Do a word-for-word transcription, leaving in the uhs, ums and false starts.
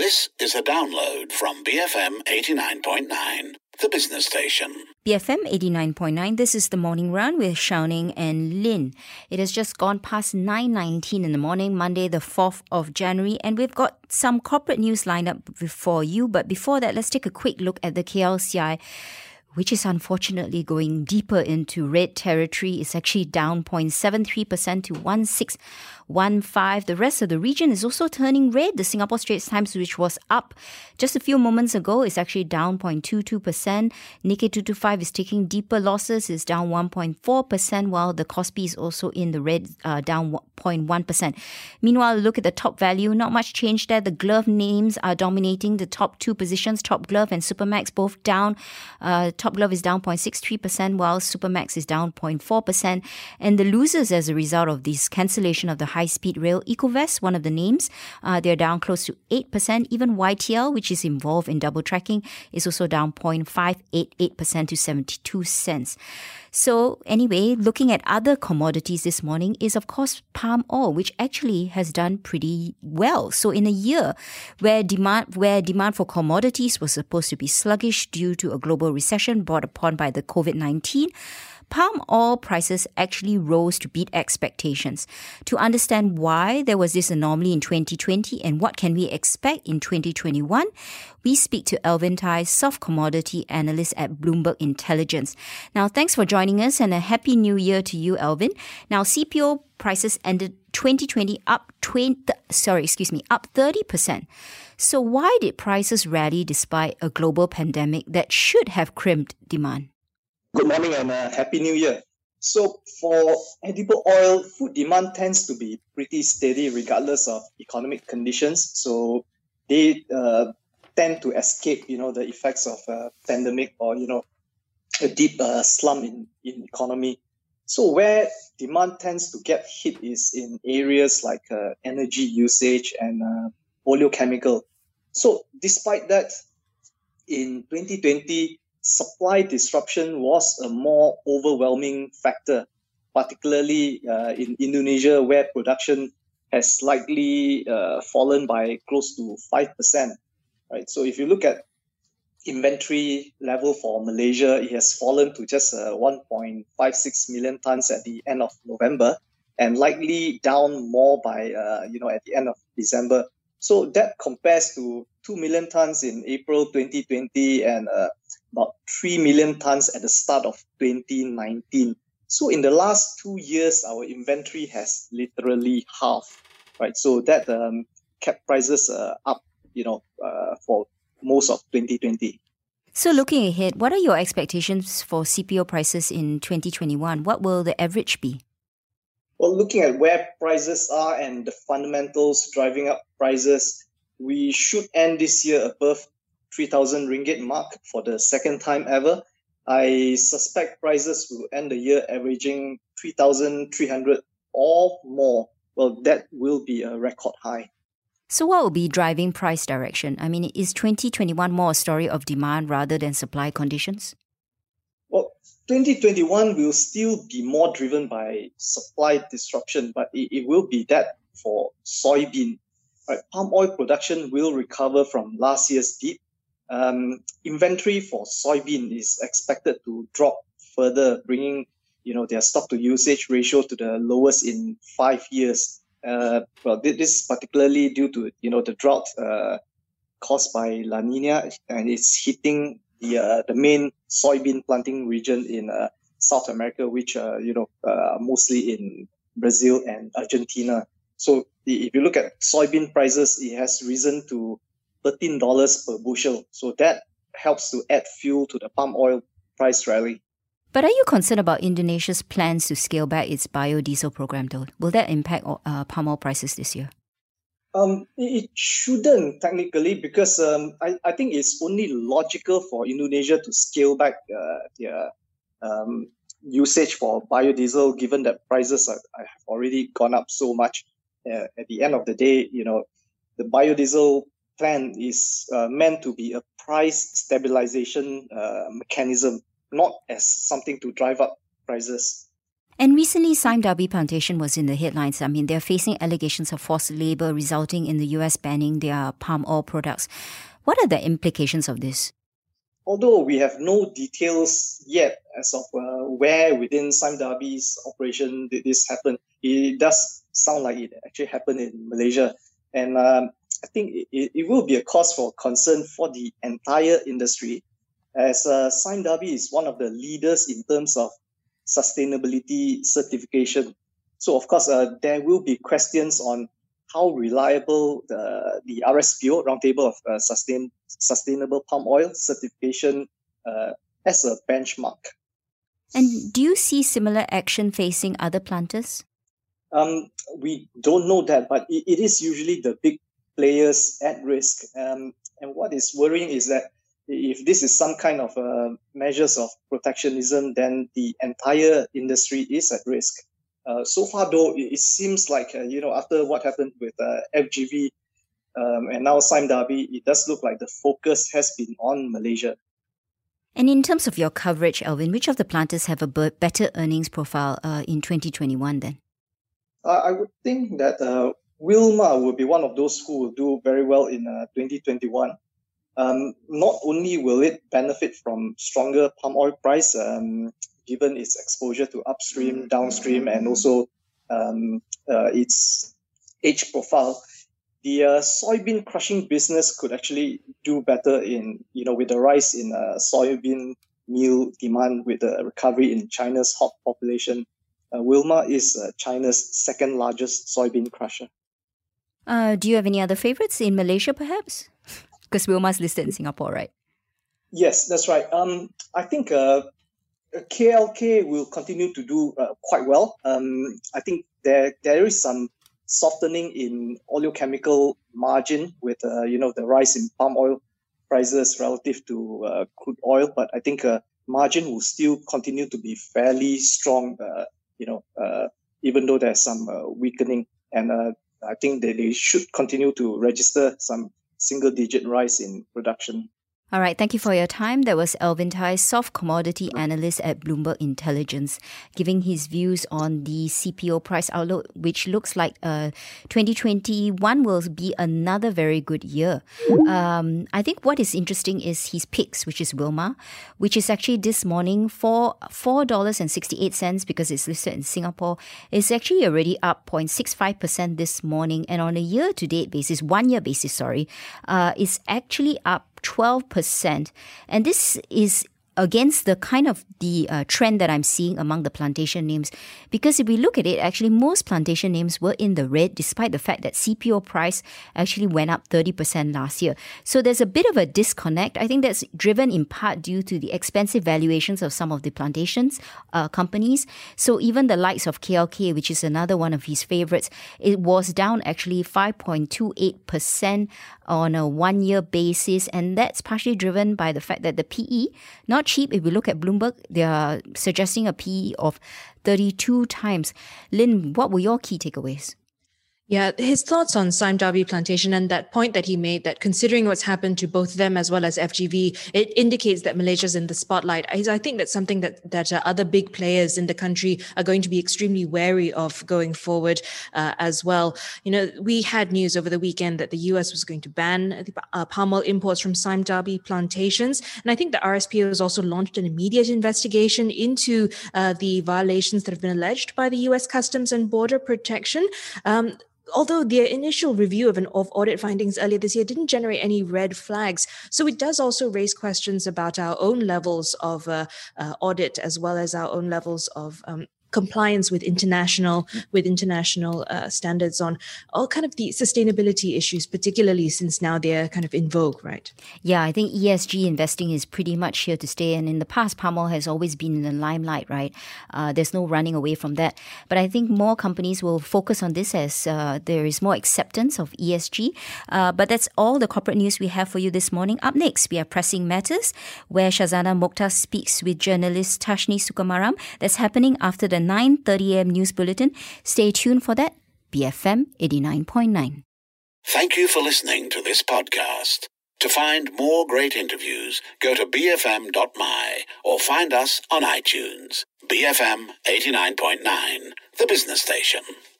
This is a download from B F M eighty-nine point nine, the business station. B F M eighty-nine point nine, this is the Morning Run with Xiaoning and Lin. It has just gone past nine nineteen in the morning, Monday the fourth of January, and we've got some corporate news lined up for you. But before that, let's take a quick look at the K L C I, which is unfortunately going deeper into red territory. It's actually down zero point seven three percent to one six one five. The rest of the region is also turning red. The Singapore Straits Times, which was up just a few moments ago, is actually down zero point two two percent. Nikkei two twenty-five is taking deeper losses, is down one point four percent, while the Kospi is also in the red, uh, down zero point one percent. Meanwhile, look at the top value. Not much change there. The glove names are dominating the top two positions. Top Glove and Supermax both down. Uh, Top Glove is down zero point six three percent, while Supermax is down zero point four percent. And the losers as a result of this cancellation of the high-speed rail, Ecovest, one of the names, uh, they're down close to eight percent. Even Y T L, which is involved in double tracking, is also down zero point five eight eight percent to seventy-two cents. So anyway, looking at other commodities this morning is, of course, palm oil, which actually has done pretty well. So in a year where demand where demand for commodities was supposed to be sluggish due to a global recession brought upon by the COVID nineteen, palm oil prices actually rose to beat expectations. To understand why there was this anomaly in twenty twenty and what can we expect in twenty twenty-one, we speak to Alvin Tai, soft commodity analyst at Bloomberg Intelligence. Now, thanks for joining us and a happy new year to you, Alvin. Now, C P O prices ended twenty twenty up twenty, sorry, excuse me, up thirty percent. So why did prices rally despite a global pandemic that should have crimped demand? Good morning and uh, Happy New Year. So for edible oil, food demand tends to be pretty steady regardless of economic conditions. So they uh, tend to escape, you know, the effects of a pandemic or, you know, a deep uh, slump in, in economy. So where demand tends to get hit is in areas like uh, energy usage and uh, oleochemical. So despite that, in twenty twenty, supply disruption was a more overwhelming factor, particularly uh, in Indonesia, where production has slightly uh, fallen by close to five percent. Right? So if you look at inventory level for Malaysia, it has fallen to just uh, one point five six million tons at the end of November, and likely down more by uh, you know at the end of December. So that compares to two million tons in April twenty twenty and uh, about three million tons at the start of twenty nineteen. So in the last two years, our inventory has literally halved, right? So that um, kept prices uh, up, you know, uh, for most of twenty twenty. So looking ahead, what are your expectations for C P O prices in twenty twenty-one? What will the average be? Well, looking at where prices are and the fundamentals driving up prices, we should end this year above three thousand ringgit mark for the second time ever. I suspect prices will end the year averaging three thousand three hundred or more. Well, that will be a record high. So what will be driving price direction? I mean, is twenty twenty-one more a story of demand rather than supply conditions? Well, twenty twenty-one will still be more driven by supply disruption, but it, it will be that for soybean. Right, palm oil production will recover from last year's dip. Um, inventory for soybean is expected to drop further, bringing you know their stock to usage ratio to the lowest in five years. Uh, well, this is particularly due to you know the drought uh, caused by La Nina, and it's hitting the uh, the main soybean planting region in uh, South America, which uh, you know uh, mostly in Brazil and Argentina. So if you look at soybean prices, it has risen to thirteen dollars per bushel. So that helps to add fuel to the palm oil price rally. But are you concerned about Indonesia's plans to scale back its biodiesel program, though? Will that impact uh, palm oil prices this year? Um, it shouldn't technically, because um, I, I think it's only logical for Indonesia to scale back uh, their um, usage for biodiesel, given that prices are, have already gone up so much. Uh, at the end of the day, you know, the biodiesel plan is uh, meant to be a price stabilization uh, mechanism, not as something to drive up prices. And recently, Sime Darby Plantation was in the headlines. I mean, they're facing allegations of forced labor resulting in the U S banning their palm oil products. What are the implications of this? Although we have no details yet as of uh, where within Sime Darby's operation did this happen, it does sound like it actually happened in Malaysia. And um, I think it, it will be a cause for concern for the entire industry, as uh, Sime Darby is one of the leaders in terms of sustainability certification. So, of course, uh, there will be questions on how reliable the, the R S P O, Roundtable of uh, Sustain, Sustainable Palm Oil Certification, uh, as a benchmark. And do you see similar action facing other planters? Um, we don't know that, but it, it is usually the big players at risk. Um, and what is worrying is that if this is some kind of uh, measures of protectionism, then the entire industry is at risk. Uh, so far, though, it, it seems like, uh, you know, after what happened with uh, F G V um, and now Sime Darby, it does look like the focus has been on Malaysia. And in terms of your coverage, Alvin, which of the planters have a better earnings profile uh, in twenty twenty-one then? Uh, I would think that uh, Wilmar will be one of those who will do very well in uh, twenty twenty-one. Um, not only will it benefit from stronger palm oil price, um, given its exposure to upstream, downstream, and also um, uh, its age profile, the uh, soybean crushing business could actually do better in, you know, with the rise in uh, soybean meal demand, with the recovery in China's hog population. Uh, Wilmar is uh, China's second largest soybean crusher. Uh, do you have any other favorites in Malaysia, perhaps? Because Wilmar's listed in Singapore, right? Yes, that's right. Um, I think uh, K L K will continue to do uh, quite well. Um, I think there there is some softening in oleochemical margin with uh, you know the rise in palm oil prices relative to uh, crude oil, but I think uh, margin will still continue to be fairly strong. Uh, you know, uh, even though there's some uh, weakening, and uh, I think that they should continue to register some single-digit rise in production. All right, thank you for your time. That was Alvin Tai, soft commodity analyst at Bloomberg Intelligence, giving his views on the C P O price outlook, which looks like uh, twenty twenty-one will be another very good year. Um, I think what is interesting is his picks, which is Wilmar, which is actually this morning for four dollars and sixty-eight cents because it's listed in Singapore. It's actually already up zero point six five percent this morning, and on a year-to-date basis, one-year basis, sorry, uh, it's actually up twelve percent. And this is against the kind of the uh, trend that I'm seeing among the plantation names. Because if we look at it, actually most plantation names were in the red, despite the fact that C P O price actually went up thirty percent last year. So there's a bit of a disconnect. I think that's driven in part due to the expensive valuations of some of the plantations uh, companies. So even the likes of K L K, which is another one of his favorites, it was down actually five point two eight percent on a one-year basis. And that's partially driven by the fact that the P E, not cheap. If we look at Bloomberg, they are suggesting a P E of thirty-two times. Lynn, what were your key takeaways? Yeah, his thoughts on Sime Darby Plantation and that point that he made, that considering what's happened to both them as well as F G V, it indicates that Malaysia's in the spotlight. I, I think that's something that, that uh, other big players in the country are going to be extremely wary of going forward uh, as well. You know, we had news over the weekend that the U S was going to ban the, uh, palm oil imports from Sime Darby plantations. And I think the R S P O has also launched an immediate investigation into uh, the violations that have been alleged by the U S Customs and Border Protection. Um, Although the initial review of an of audit findings earlier this year didn't generate any red flags, so it does also raise questions about our own levels of uh, uh, audit as well as our own levels of um, compliance with international with international uh, standards on all kind of the sustainability issues, particularly since now they're kind of in vogue, right? Yeah, I think E S G investing is pretty much here to stay. And in the past, palm oil has always been in the limelight, right? Uh, there's no running away from that. But I think more companies will focus on this as uh, there is more acceptance of E S G. Uh, but that's all the corporate news we have for you this morning. Up next, we are Pressing Matters, where Shazana Mokhtar speaks with journalist Tashni Sukamaram. That's happening after the nine thirty a.m. news bulletin. Stay tuned for that. B F M eighty-nine point nine. Thank you for listening to this podcast. To find more great interviews, go to b f m dot m y or find us on iTunes. B F M eighty-nine point nine, the business station.